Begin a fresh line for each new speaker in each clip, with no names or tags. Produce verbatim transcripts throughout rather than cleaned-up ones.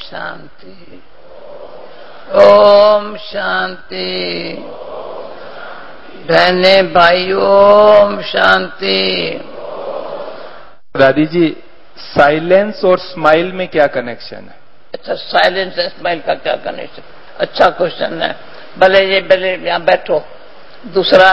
शांति। ओम शांति। बहने भाइयों ओम शांति।
दादी जी, साइलेंस और स्माइल में क्या कनेक्शन है?
अच्छा, साइलेंस और स्माइल का क्या कनेक्शन? अच्छा क्वेश्चन है। भले ये भले यहाँ बैठो। दूसरा,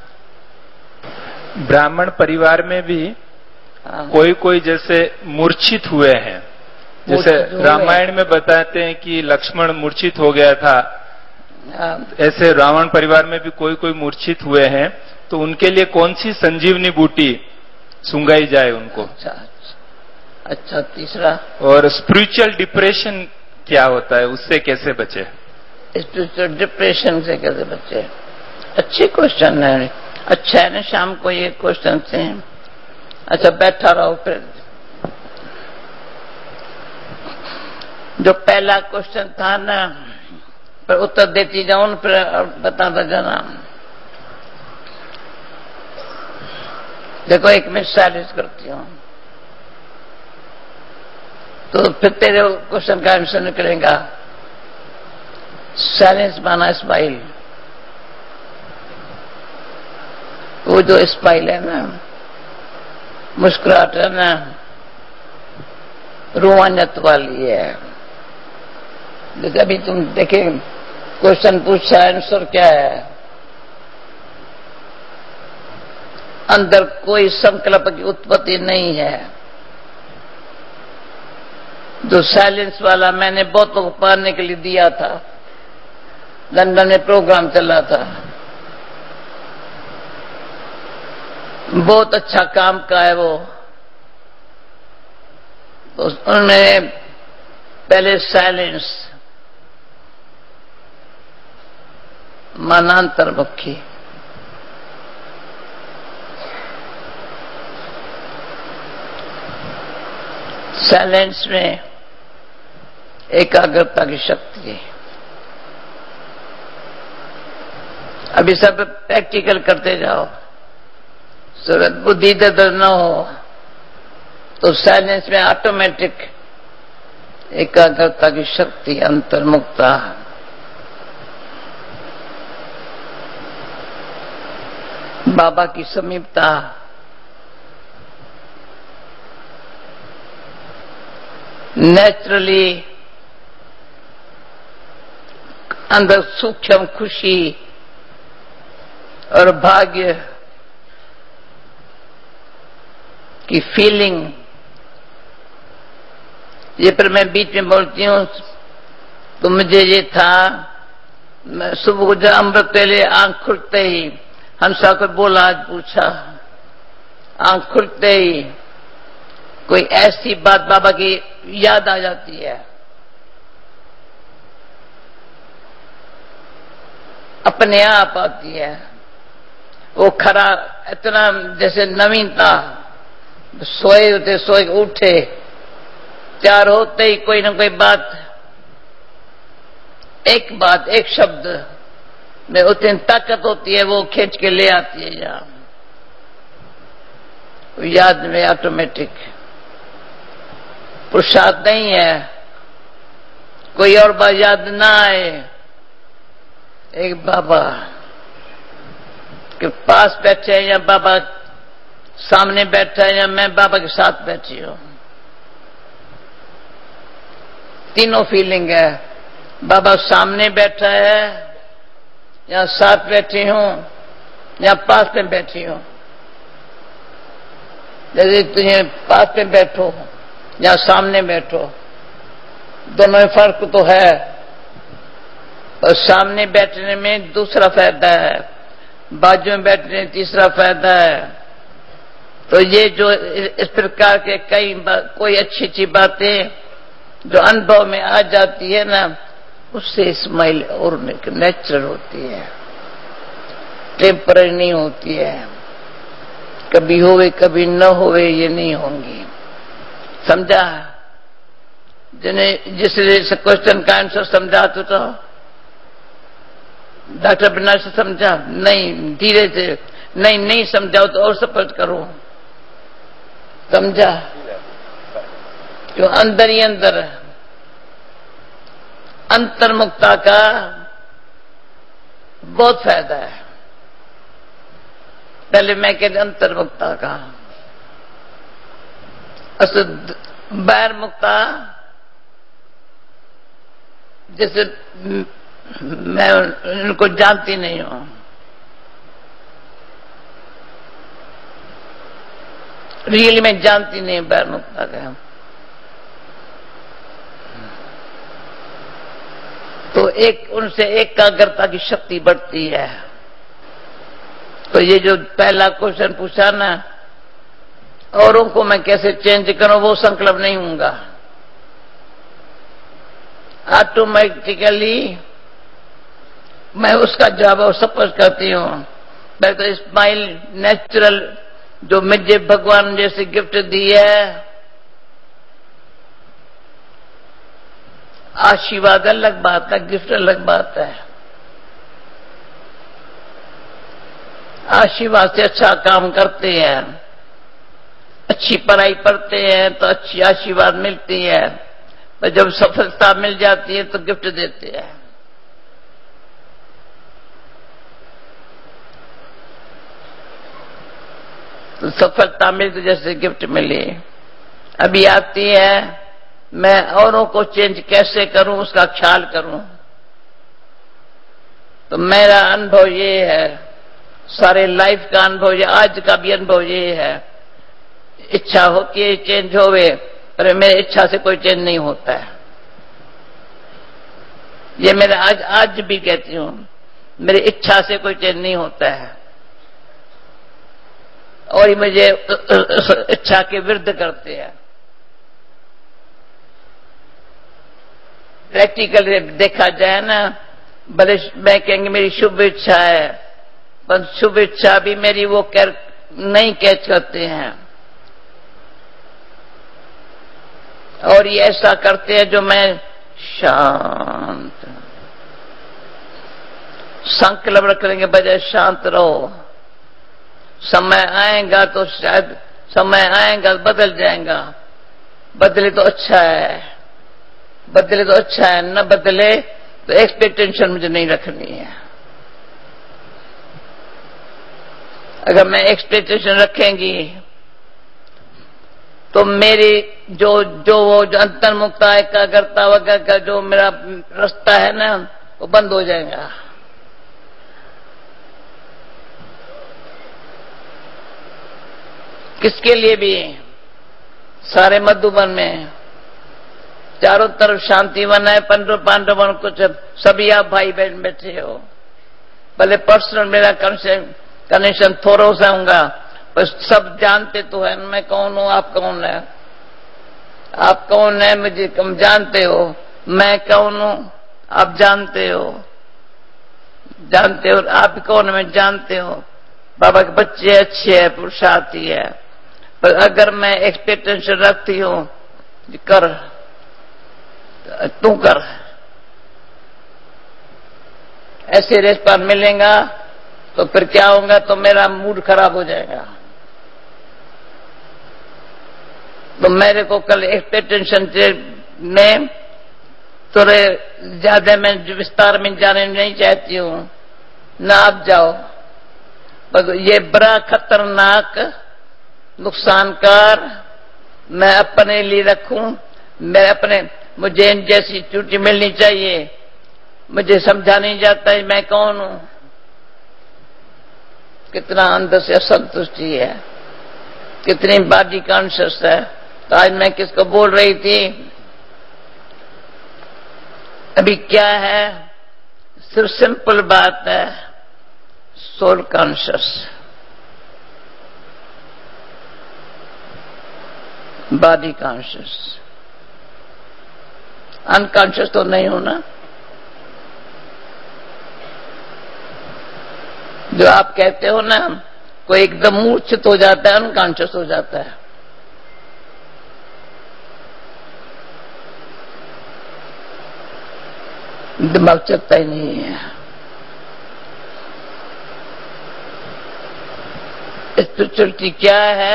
ब्राह्मण परिवार में भी
हाँ,
कोई कोई जैसे मूर्छित हुए हैं, जैसे रामायण में बताते हैं कि लक्ष्मण मूर्छित हो गया था, ऐसे रावण परिवार में भी कोई कोई मूर्छित हुए हैं, तो उनके लिए कौन सी संजीवनी बूटी सुंगाई जाए उनको?
अच्छा, अच्छा, अच्छा। तीसरा,
और स्पिरिचुअल डिप्रेशन क्या होता है, उससे कैसे बचे?
स्पिरिचुअल डिप्रेशन से कैसे बचे? अच्छे क्वेश्चन है। अच्छा है ना, शाम को ये क्वेश्चन से। अच्छा, बैठा रहो। फिर जो पहला क्वेश्चन था ना, पर उत्तर देती जाऊं ना, फिर बताता जाना। देखो, एक मिनट साइलेंस करती हूँ तो फिर तेरे क्वेश्चन का आंसर निकलेगा। साइलेंस माना स्माइल। वो जो स्माइल है ना, मुस्कुराहट है ना, रोमांचक वाली है। जैसे अभी तुम देखे क्वेश्चन पूछा, आंसर क्या है? अंदर कोई संकल्प की उत्पत्ति नहीं है। जो साइलेंस वाला मैंने बहुतों को पढ़ने के लिए दिया था, लंदन में प्रोग्राम चला था, बहुत अच्छा काम का है वो। तो उन्होंने पहले साइलेंस मानांतरमुखी, साइलेंस में एकाग्रता की शक्ति है। अभी सब प्रैक्टिकल करते जाओ, सूरत बुद्धि दर न हो तो साइलेंस में ऑटोमेटिक एकाग्रता की शक्ति, अंतर्मुखता, बाबा की समीपता, नेचुरली अंदर सूक्ष्म खुशी और भाग्य की फीलिंग। ये पर मैं बीच में बोलती हूँ तो मुझे ये था, मैं सुबह को जब अमृत पहले आंख खुलते ही हंसा को बोला, आज पूछा, आंख खुलते ही कोई ऐसी बात बाबा की याद आ जाती है, अपने आप आती है। वो खरा इतना जैसे नवीनता, सोए होते सोए उठे, तैयार होते ही कोई ना कोई बात, एक बात, एक शब्द में उतनी ताकत होती है, वो खींच के ले आती है यहां याद में। ऑटोमेटिक पुरुषार्थ नहीं है, कोई और बात याद ना आए, एक बाबा के पास बैठे हैं या बाबा सामने बैठा है या मैं बाबा के साथ बैठी हूं, तीनों फीलिंग है। बाबा सामने बैठा है या साथ बैठी हूं या पास में बैठी हूं। जैसे तुझे पास में बैठो या सामने बैठो, दोनों में फर्क तो है, और सामने बैठने में दूसरा फायदा है, बाजू में बैठने में तीसरा फायदा है। तो ये जो इस प्रकार के कई कोई अच्छी अच्छी बातें जो अनुभव में आ जाती है ना, उससे स्माइल और नेचुरल होती है, टेम्पररी नहीं होती है। कभी होवे कभी न होवे ये नहीं होंगी। समझा? जिन्हें जिस क्वेश्चन का आंसर समझा तो, तो डॉक्टर बिना से समझा नहीं, धीरे से नहीं नहीं समझाओ तो और सपोर्ट करो। समझा? क्यों? अंदर ही अंदर है। अंतर्मुक्ता का बहुत फायदा है। पहले मैं कहते अंतर्मुक्ता का, असल बहिर्मुक्ता जैसे मैं उनको जानती नहीं हूं, रियली मैं जानती नहीं बहिर्मुक्ता का, तो एक उनसे एकाग्रता की शक्ति बढ़ती है। तो ये जो पहला क्वेश्चन पूछा ना, औरों को मैं कैसे चेंज करूं, वो संकल्प नहीं हूंगा। ऑटोमेटिकली मैं उसका जवाब सपोज करती हूं। मैं तो स्माइल नेचुरल जो मुझे भगवान जैसे गिफ्ट दी है, आशीर्वाद अलग बात है, गिफ्ट अलग बात है। आशीर्वाद से अच्छा काम करते हैं, अच्छी पढ़ाई पढ़ते हैं तो अच्छी आशीर्वाद मिलती है, पर जब सफलता मिल जाती है तो गिफ्ट देते हैं। तो सफलता मिलती जैसे गिफ्ट मिली, अभी आती है, मैं औरों को चेंज कैसे करूं उसका ख्याल करूं। तो मेरा अनुभव ये है, सारे लाइफ का अनुभव, ये आज का भी अनुभव ये है, इच्छा हो कि चेंज होवे, पर मेरी इच्छा से कोई चेंज नहीं होता है। ये मेरा आज आज भी कहती हूं, मेरी इच्छा से कोई चेंज नहीं होता है, और ये मुझे इच्छा के विरुद्ध करते हैं। प्रैक्टिकल देखा जाए ना, भले मैं कहेंगे मेरी शुभ इच्छा है, पर शुभ इच्छा भी मेरी वो कर नहीं कैच करते हैं, और ये ऐसा करते हैं जो मैं शांत संकल्प रख लेंगे, बजाय शांत रहो। समय आएगा तो शायद समय आएगा बदल जाएगा, बदले तो अच्छा है, बदले तो अच्छा है, न बदले तो एक्सपेक्टेशन मुझे नहीं रखनी है। अगर मैं एक्सपेक्टेशन रखेंगी तो मेरी जो जो वो जो अंतर्मुक्ता एकाग्रता वगैरह का जो मेरा रास्ता है ना, वो बंद हो जाएगा। किसके लिए भी, सारे मधुबन में चारों तरफ शांति वन है, पंडो पांडव वन, कुछ सभी आप भाई बहन बैठे हो। भले पर्सनल मेरा कनेक्शन थोड़ा सा होगा, पर सब जानते तो है मैं कौन हूं, आप कौन है, आप कौन है मुझे कम जानते हो, मैं कौन हूं आप जानते हो, जानते हो आप कौन है मैं जानते हो। बाबा के बच्चे अच्छे हैं, पुरुषार्थी है, पर अगर मैं एक्सपेक्टेशन रखती हूं कर तू कर, ऐसे रेस्पॉन्स मिलेगा तो फिर क्या होगा, तो मेरा मूड खराब हो जाएगा। तो मेरे को कल एक्सपेक्टेशन में थोड़े ज्यादा मैं विस्तार में जाने नहीं चाहती हूं, ना आप जाओ, पर ये बड़ा खतरनाक नुकसानकार मैं अपने लिए रखूं। मैं अपने मुझे इन जैसी छुट्टी मिलनी चाहिए, मुझे समझा नहीं जाता है मैं कौन हूं। कितना अंदर से असंतुष्टि है, कितनी बॉडी कॉन्शियस है। तो आज मैं किसको बोल रही थी, अभी क्या है, सिर्फ सिंपल बात है, soul conscious, body conscious, unconscious तो नहीं होना। जो आप कहते हो ना, कोई एकदम मूर्छित हो जाता है, अनकॉन्शियस हो जाता है। दिमाग चलता ही नहीं है। स्पिरिचुअलिटी क्या है,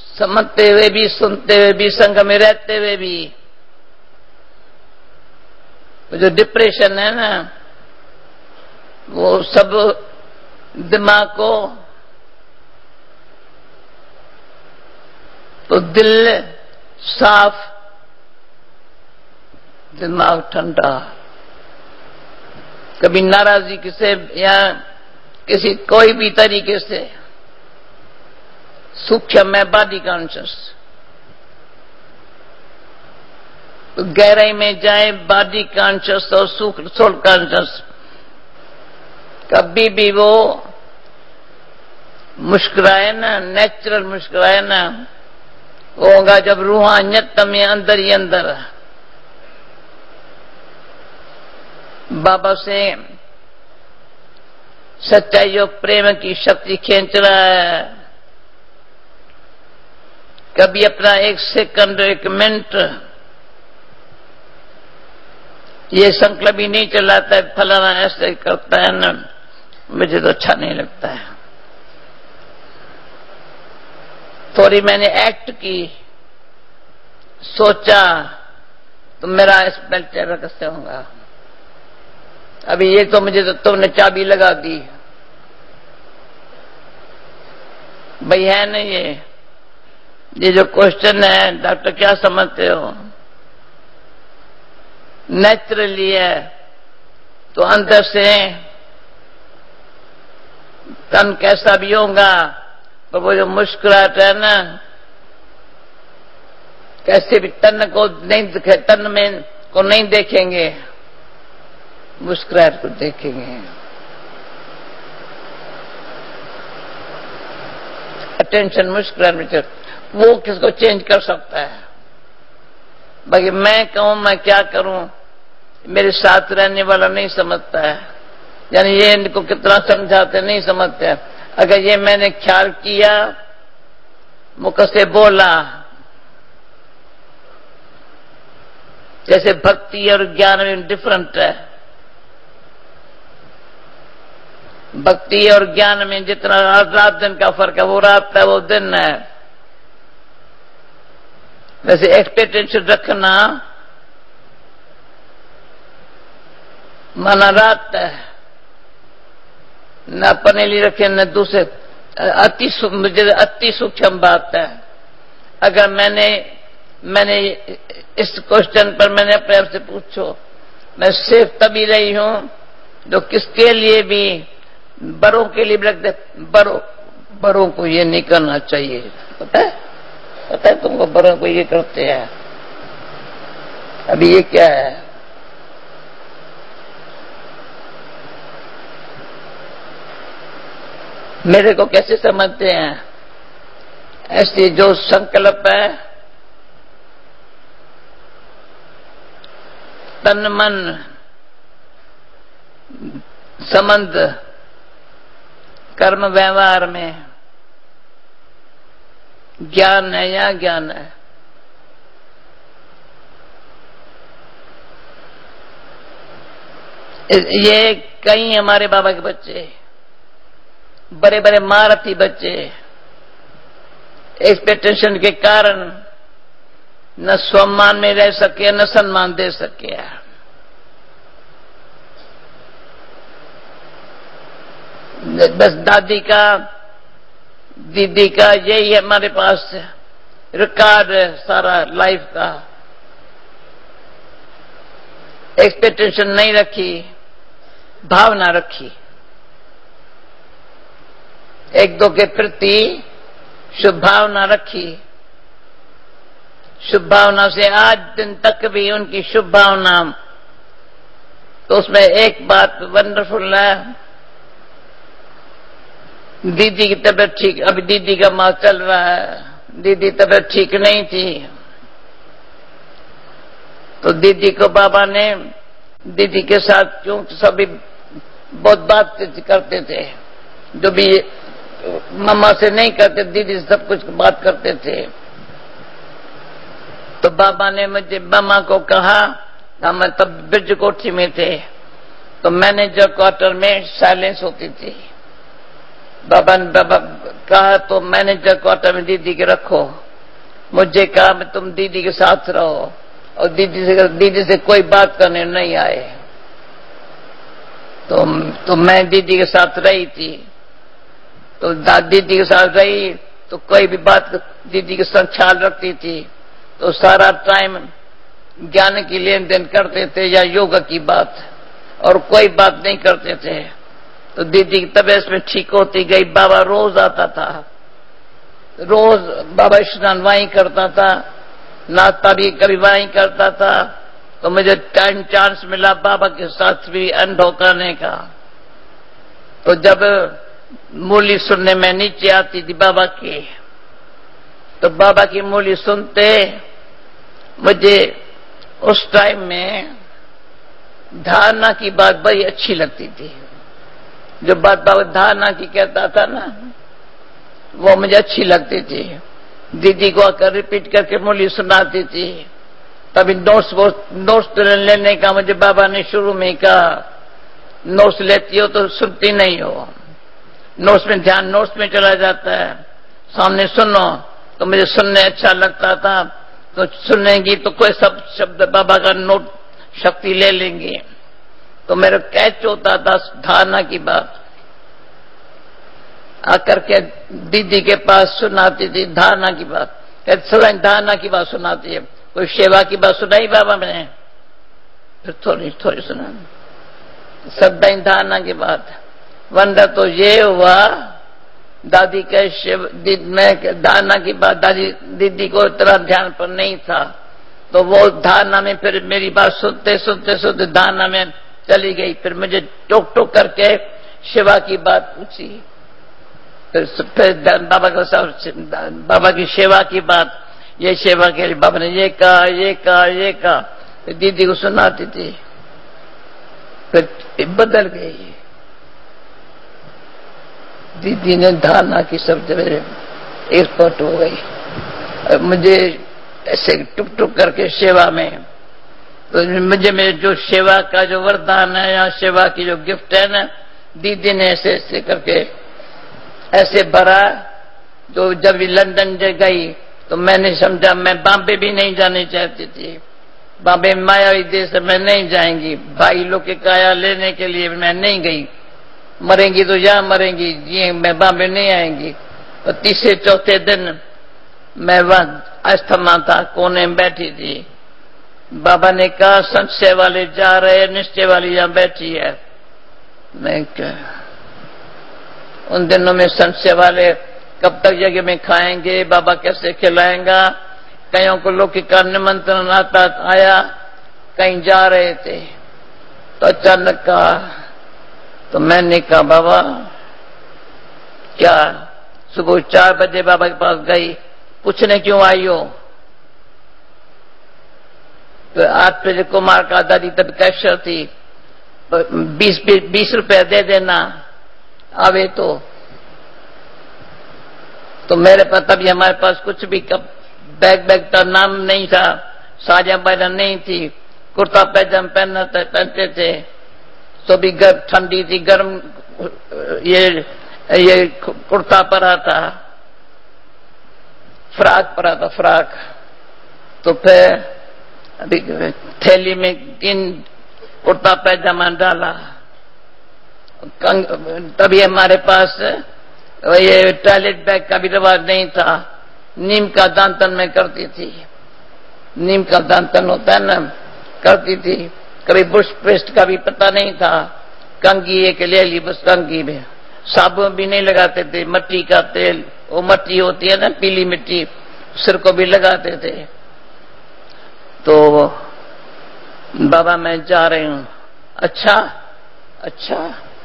समझते हुए भी, सुनते हुए भी, संग में रहते हुए भी जो डिप्रेशन है ना, वो सब दिमाग को, तो दिल साफ, दिमाग ठंडा, कभी नाराजगी किसे या किसी कोई भी तरीके से, सूक्ष्म है बॉडी कॉन्शियस, तो गहराई में जाए बॉडी कॉन्शियस और सोल कॉन्शियस, कभी भी वो मुस्कुराए ना, नेचुरल मुस्कुराए ना, वो होगा जब रूहानियत में अंदर ही अंदर बाबा से सच्चाई और प्रेम की शक्ति खींच रहा है। कभी अपना एक सेकंड, एक मिनट ये संकल्प ही नहीं चलाता है, फलाना ऐसे करता है ना, मुझे तो अच्छा नहीं लगता है। थोड़ी मैंने एक्ट की, सोचा, तो मेरा स्पेल चेहरा कैसे होगा। अभी ये तो मुझे तो तुमने चाबी लगा दी भाई, है ना ये ये जो क्वेश्चन है, डॉक्टर क्या समझते हो, नेचुरली है, तो अंदर से तन कैसा भी होगा, पर वो जो मुस्कुराहट है ना, कैसे भी तन को नहीं दिखे, तन में को नहीं देखेंगे, मुस्कुराहट को देखेंगे। अटेंशन मुस्कुराहट में, वो किसको चेंज कर सकता है। बाकी मैं कहूं, मैं क्या करूं, मेरे साथ रहने वाला नहीं समझता है, यानी ये इनको कितना समझाते नहीं समझते। अगर ये मैंने ख्याल किया, मुख से बोला, जैसे भक्ति और ज्ञान में डिफरेंट है। भक्ति और ज्ञान में जितना रात दिन का फर्क है, वो रात है, वो दिन है। वैसे एक्सपेक्टेशन रखना माना रात है, न अपने लिए रखे न दूसरे, अति मुझे अति सूक्ष्म बात है। अगर मैंने मैंने इस क्वेश्चन पर मैंने अपने आप से पूछो, मैं सिर्फ तभी रही हूं जो किसके लिए भी, बड़ों के लिए भी रख दे, बड़ों बड़ों को ये नहीं करना चाहिए, पता है पता है तुमको, बड़ों को ये करते हैं। अभी ये क्या है, मेरे को कैसे समझते हैं, ऐसे जो संकल्प है, तन मन संबंध कर्म व्यवहार में ज्ञान है या ज्ञान है। ये कई हमारे बाबा के बच्चे, बड़े बड़े महारथी बच्चे, एक्सपेक्टेशन के कारण न सम्मान में रह सके न सम्मान दे सके। बस दादी का, दीदी का, यही हमारे पास रिकॉर्ड है सारा लाइफ का। एक्सपेक्टेशन नहीं रखी, भावना रखी, एक दो के प्रति शुभ भावना रखी। शुभ भावना से आज दिन तक भी उनकी शुभ भावना। तो उसमें एक बात वंडरफुल है, दीदी की तबीयत ठीक, अभी दीदी का माह चल रहा है, दीदी तबीयत ठीक नहीं थी, तो दीदी को बाबा ने, दीदी के साथ क्योंकि सभी बहुत बात करते थे, जो भी मम्मा से नहीं करते, दीदी से सब कुछ बात करते थे। तो बाबा ने मुझे, मम्मा को कहा, हम तब ब्रिज कोठी में थे, तो मैनेजर क्वार्टर में साइलेंस होती थी। बाबा ने बाबा कहा तो मैनेजर क्वार्टर में दीदी के रखो, मुझे कहा तुम दीदी के साथ रहो। और दीदी से दीदी से कोई बात करने नहीं आए। तो तो मैं दीदी के साथ रही थी, तो दीदी के साथ रही तो कोई भी बात दीदी के साथ ख्याल रखती थी, तो सारा टाइम ज्ञान की लेन देन करते थे या योगा की बात, और कोई बात नहीं करते थे। तो दीदी की तबीयत में ठीक होती गई। बाबा रोज आता था, रोज बाबा स्नान वहीं करता था, नाश्ता भी कभी वहीं करता था। तो मुझे टाइम चांस मिला बाबा के साथ भी अनुभव करने का। तो जब मूली सुनने में नीचे आती थी बाबा की, तो बाबा की मूली सुनते मुझे उस टाइम में धारणा की बात बड़ी अच्छी लगती थी। जो बात बाबा धारणा की कहता था ना, वो मुझे अच्छी लगती थी। दीदी को आकर रिपीट करके मूली सुनाती थी। तभी नोट्स नोट्स लेने का मुझे बाबा ने शुरू में कहा, नोट्स लेती हो तो सुनती नहीं हो, नोट्स में ध्यान नोट्स में चला जाता है, सामने सुनो। तो मुझे सुनने अच्छा लगता था, तो सुनेंगी तो कोई सब शब्द बाबा का नोट शक्ति ले लेंगी। तो मेरा कैच होता था धारणा की बात। आकर के दीदी के पास सुनाती थी धारणा की बात, कहते धारणा की बात सुनाती है। कोई सेवा की बात सुनाई बाबा मैंने, फिर थोड़ी थोड़ी सुना, सब धारणा की बात। वंडा तो ये हुआ दादी के शिव में धारणा की बात, दादी दीदी को इतना ध्यान पर नहीं था, तो वो धारणा में फिर मेरी बात सुनते सुनते सुनते धारणा में चली गई। फिर मुझे टोक टोक करके शिवा की बात पूछी, फिर फिर बाबा का बाबा की सेवा की बात, ये सेवा के लिए बाबा ने ये कहा ये कहा ये कहा, फिर दीदी को सुनाती थी। फिर बदल गई दीदी ने धारणा की शब्द मेरे एक्सपर्ट हो गई। मुझे ऐसे टुक टुक करके सेवा में, तो मुझे मेरे जो सेवा का जो वरदान है या सेवा की जो गिफ्ट है ना, दीदी ने ऐसे ऐसे करके ऐसे भरा। तो जब लंदन गई तो मैंने समझा मैं बॉम्बे भी नहीं जानी चाहती थी, बॉम्बे मायावी देश में नहीं जाएंगी, भाई लोग के काया लेने के लिए मैं नहीं गई, मरेंगी तो यहाँ मरेंगी, ये मैं बॉम्बे नहीं आएंगी। और तीसरे चौथे दिन मैं वहां अस्थमा था, कोने में बैठी थी। बाबा ने कहा संशय वाले जा रहे, निश्चय वाली यहां बैठी है। मैं क्या, उन दिनों में संशय वाले कब तक जगह में खाएंगे, बाबा कैसे खिलाएंगा। कईयों को लोग का निमंत्रण आता आया, कहीं जा रहे थे, तो अचानक कहा, तो मैंने कहा बाबा क्या, सुबह चार बजे बाबा के पास गई, पूछने क्यों आई हो। तो आठ बजे कुमार का दादी तब कैशर थी, बीस बीस रुपए दे देना आवे तो। तो मेरे पास तभी हमारे पास कुछ भी कब बैग बैग का नाम नहीं था, साजा बैजा नहीं थी, कुर्ता पैजामा पहनना पहनते थे। तो भी गर्म ठंडी थी, गर्म ये ये कुर्ता परा था, फ्राक परा था फ्राक। तो फिर अभी थैली में तीन कुर्ता पैजामा डाला। तभी हमारे पास ये टॉयलेट बैग का भी रिवाज नहीं था, नीम का दांतन में करती थी, नीम का दांतन होता है ना, करती थी। कभी बुश पेस्ट का भी पता नहीं था, कंघी एक ले ली बस, कंघी में साबुन भी नहीं लगाते थे, मिट्टी का तेल, वो मिट्टी होती है ना पीली मिट्टी, सिर को भी लगाते थे। तो बाबा मैं जा रही हूं, अच्छा अच्छा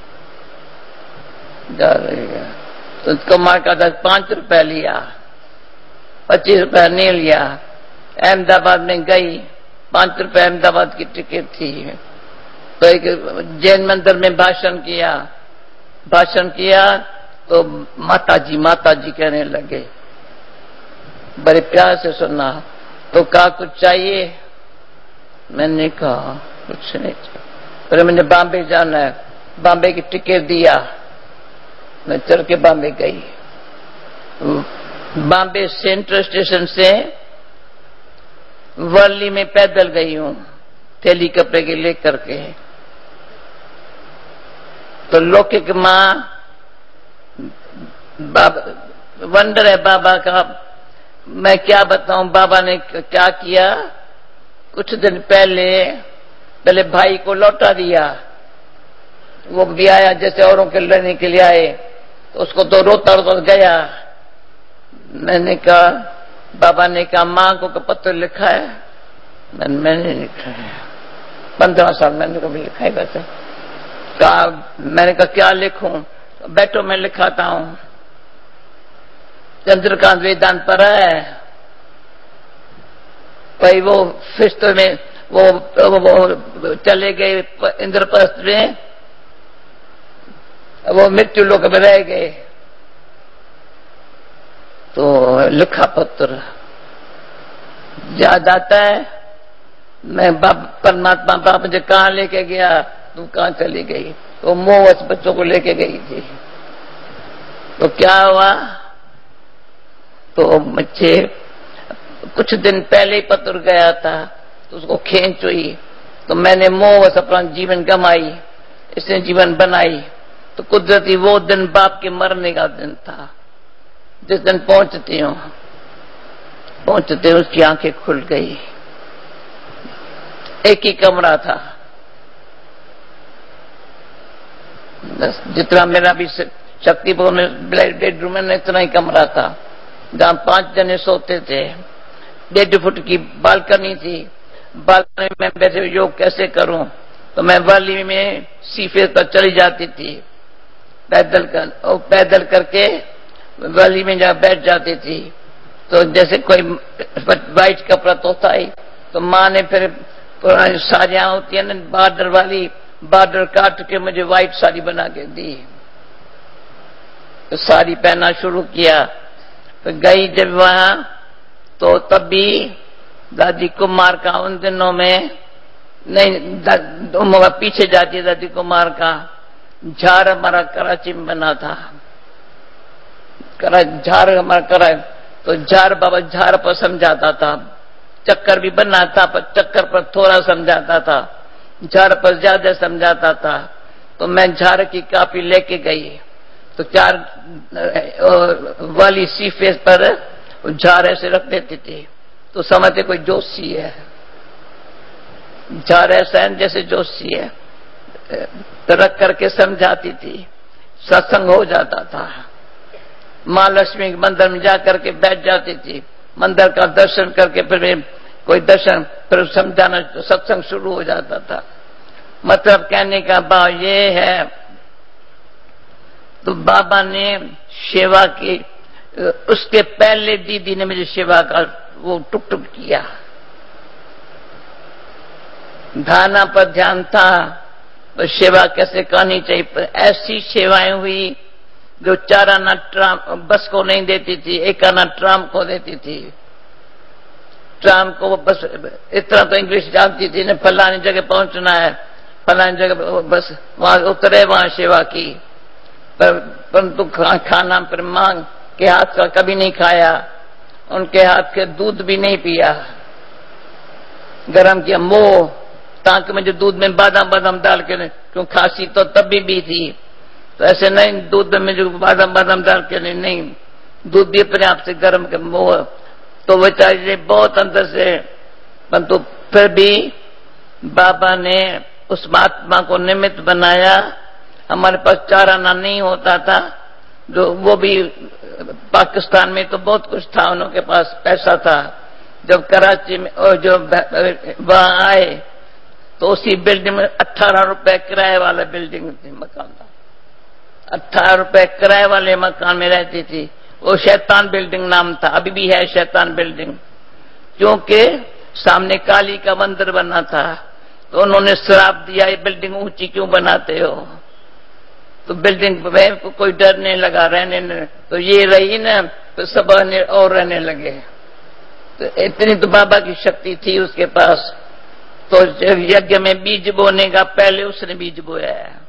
जा रही है। तो कुमार का दस पांच रुपए लिया, पच्चीस रुपए नहीं लिया। अहमदाबाद में गई, पांच रुपए अहमदाबाद की टिकट थी। तो एक जैन मंदिर में भाषण किया, भाषण किया तो माता जी माता जी कहने लगे, बड़े प्यार से सुना। तो कहा कुछ चाहिए, मैंने कहा कुछ नहीं चाहिए। फिर मैंने बॉम्बे जाना है, बॉम्बे की टिकट दिया, मैं चल के बॉम्बे गई। बॉम्बे सेंट्रल स्टेशन से वर्ली में पैदल गई हूं थैली कपड़े के लेकर के। तो लौकिक मां बाबा, वंडर है बाबा का। मैं क्या बताऊं बाबा ने क्या किया। कुछ दिन पहले पहले भाई को लौटा दिया, वो भी आया जैसे औरों के लेने के लिए आए, तो उसको तो रोता रोता गया। मैंने कहा, बाबा ने कहा मां को पत्र लिखा है? मैंने मैंने लिखा है, पंद्रह साल मैंने कभी लिखा है वैसे। कहा, मैंने कहा क्या लिखूं? बैठो मैं लिखाता हूं। चंद्रकांत वेदांत पर है भाई। वो फिस्ट में वो, वो, वो चले गए इंद्रप्रस्थ में, वो मृत्यु लोक में रह गए। तो लिखा पत्र, याद आता है मैं बाप परमात्मा बाप मुझे कहाँ लेके गया, तू कहाँ चली गई? तो मोहवश बच्चों को लेके गई थी। तो क्या हुआ? तो मुझे कुछ दिन पहले ही पत्र गया था, तो उसको खींच हुई। तो मैंने मोहवश अपना जीवन गंवाई, इसने जीवन बनाई। तो कुदरती वो दिन बाप के मरने का दिन था। जिस दिन पहुंचती हूँ पहुंचते उसकी आंखें खुल गई। एक ही कमरा था, बस जितना मेरा भी शक्तिपुर में बेडरूम में इतना ही कमरा था, जहां पांच जने सोते थे। डेढ़ फुट की बालकनी थी। बालकनी में बैठे योग कैसे करूं? तो मैं वाली में सीफे पर चली जाती थी पैदल कर, और पैदल करके वाली में जा बैठ जाती थी। तो जैसे कोई वाइट कपड़ा तो था ही, तो माँ ने फिर पुरानी साड़ियां होती है ना बॉर्डर वाली, बॉर्डर काट के मुझे व्हाइट साड़ी बना के दी। तो साड़ी पहनना शुरू किया। तो गई जब वहां, तो तब भी दादी कुमार का उन दिनों में नहीं, पीछे जाती दादी कुमार का झार हमारा कराची में बना था। झार हमारा करा, तो झार बाबा झार पर समझाता था। चक्कर भी बना था पर चक्कर पर थोड़ा समझाता था, झार पर ज्यादा समझाता था। तो मैं झार की कॉपी लेके गई, तो चार वाली सीफेस पर झार ऐसे रख देती थी, तो समझते कोई जोशी है। झार ऐसा है जैसे जोशी है, तो रख करके समझाती थी। सत्संग हो जाता था। माँ लक्ष्मी के मंदिर में जाकर के बैठ जाती थी। मंदिर का दर्शन करके फिर कोई दर्शन, फिर समझाना, सत्संग शुरू हो जाता था। मतलब कहने का भाव ये है, तो बाबा ने सेवा की। उसके पहले दीदी ने मुझे सेवा का वो टुक टुक किया। धाना पर ध्यान था, तो सेवा कैसे करनी चाहिए। पर ऐसी सेवाएं हुई जो चार आना ट्राम बस को नहीं देती थी, एक आना ट्राम को देती थी। ट्राम को बस इतना तो इंग्लिश जानती थी ना, फलानी जगह पहुंचना है, फलानी जगह बस वहां उतरे, वहां सेवा की। पर परंतु खा, खाना पर मांग के हाथ का कभी नहीं खाया, उनके हाथ के दूध भी नहीं पिया। गरम किया मोह, ताकि मुझे दूध में बादाम बादाम डाल के, क्यों खांसी तो तब भी, भी थी, तो ऐसे नहीं दूध में जो बादाम बादाम डाल के नहीं, नहीं दूध भी अपने आप से गर्म के मोह। तो बेचारे बहुत अंदर से, परंतु फिर भी बाबा ने उस महात्मा को निमित्त बनाया। हमारे पास चार आना नहीं होता था, जो वो भी पाकिस्तान में तो बहुत कुछ था, उनके पास पैसा था। जब कराची में और जो वहां आए, तो उसी बिल्डिंग में अठारह रुपए किराए वाला बिल्डिंग थी, मकान था। अठारह रुपए किराए वाले मकान में रहती थी। वो शैतान बिल्डिंग नाम था, अभी भी है शैतान बिल्डिंग, क्योंकि सामने काली का मंदिर बना था। तो उन्होंने श्राप दिया, ये बिल्डिंग ऊंची क्यों बनाते हो? तो बिल्डिंग में को कोई डर नहीं लगा रहने ने, तो ये रही ना, तो सब और रहने लगे। तो इतनी तो बाबा की शक्ति थी उसके पास। तो यज्ञ में बीज बोने का पहले उसने बीज बोया है।